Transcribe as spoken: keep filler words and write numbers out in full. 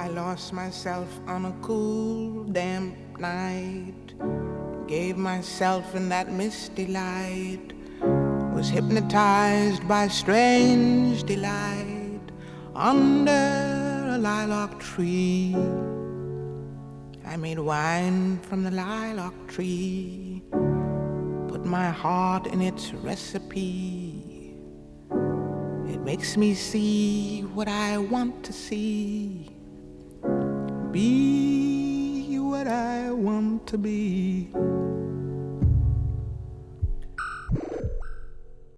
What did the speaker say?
I lost myself on a cool, damp night. Gave myself in that misty light. Was hypnotized by strange delight under a lilac tree. I made wine from the lilac tree, put my heart in its recipe. It makes me see what I want to see, be what I want to be.